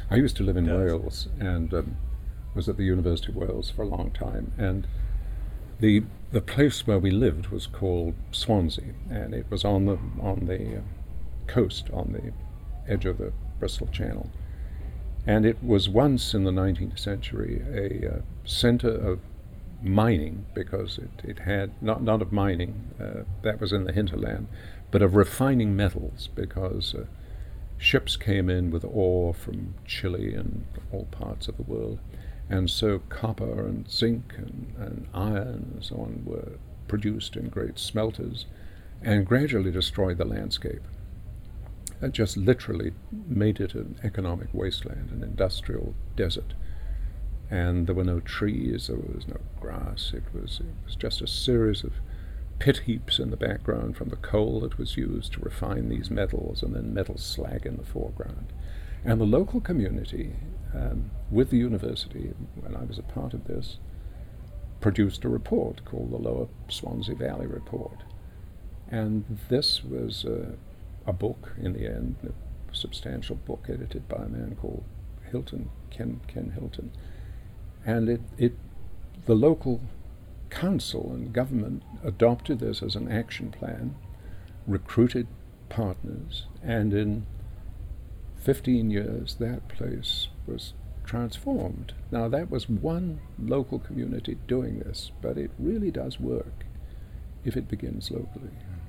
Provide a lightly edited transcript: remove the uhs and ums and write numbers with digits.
I used to live in It does. Wales and was at the University of Wales for a long time, and the the place where we lived was called Swansea, and it was on the coast, on the edge of the Bristol Channel, and it was once in the 19th century a center of mining because it had not of mining that was in the hinterland, but of refining metals because ships came in with ore from Chile and all parts of the world, and so copper and zinc and iron and so on were produced in great smelters and gradually destroyed the landscape. It just literally made it an economic wasteland, an industrial desert. And there were no trees, there was no grass. It was just a series of pit heaps in the background from the coal that was used to refine these metals, and then metal slag in the foreground. And the local community, with the university, when I was a part of this, produced a report called the Lower Swansea Valley Report. And this was a book, in the end, a substantial book edited by a man called Hilton, Ken Hilton. And the local council and government adopted this as an action plan, recruited partners, and in 15 years that place was transformed. Now that was one local community doing this, but it really does work if it begins locally.